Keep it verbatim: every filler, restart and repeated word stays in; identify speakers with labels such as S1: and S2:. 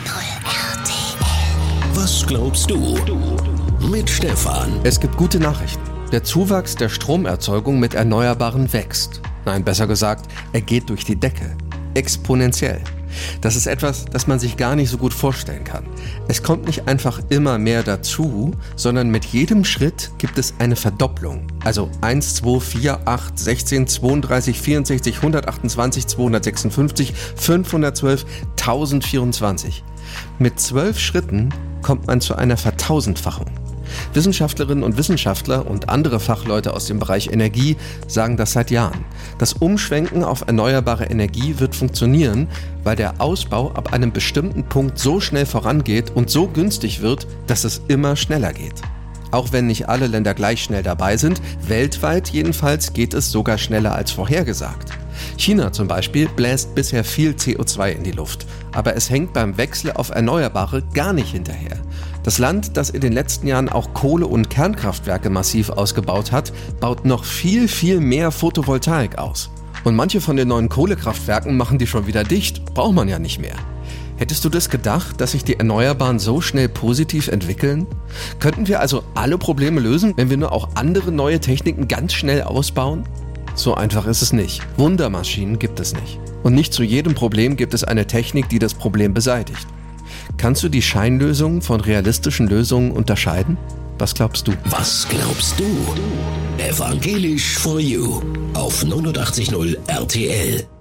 S1: R T L. Was glaubst du? Mit Stefan.
S2: Es gibt gute Nachrichten. Der Zuwachs der Stromerzeugung mit Erneuerbaren wächst. Nein, besser gesagt, er geht durch die Decke. Exponentiell. Das ist etwas, das man sich gar nicht so gut vorstellen kann. Es kommt nicht einfach immer mehr dazu, sondern mit jedem Schritt gibt es eine Verdopplung. Also eins, zwei, vier, acht, sechzehn, zweiunddreißig, vierundsechzig, hundertachtundzwanzig, zweihundertsechsundfünfzig, fünfhundertzwölf, tausendvierundzwanzig. Mit zwölf Schritten kommt man zu einer Vertausendfachung. Wissenschaftlerinnen und Wissenschaftler und andere Fachleute aus dem Bereich Energie sagen das seit Jahren. Das Umschwenken auf erneuerbare Energie wird funktionieren, weil der Ausbau ab einem bestimmten Punkt so schnell vorangeht und so günstig wird, dass es immer schneller geht. Auch wenn nicht alle Länder gleich schnell dabei sind, weltweit jedenfalls geht es sogar schneller als vorhergesagt. China zum Beispiel bläst bisher viel C O zwei in die Luft, aber es hängt beim Wechsel auf Erneuerbare gar nicht hinterher. Das Land, das in den letzten Jahren auch Kohle- und Kernkraftwerke massiv ausgebaut hat, baut noch viel, viel mehr Photovoltaik aus. Und manche von den neuen Kohlekraftwerken machen die schon wieder dicht, braucht man ja nicht mehr. Hättest du das gedacht, dass sich die Erneuerbaren so schnell positiv entwickeln? Könnten wir also alle Probleme lösen, wenn wir nur auch andere neue Techniken ganz schnell ausbauen? So einfach ist es nicht. Wundermaschinen gibt es nicht. Und nicht zu jedem Problem gibt es eine Technik, die das Problem beseitigt. Kannst du die Scheinlösungen von realistischen Lösungen unterscheiden? Was glaubst du?
S1: Was glaubst du? Evangelisch for You auf neunundachtzig Komma null R T L.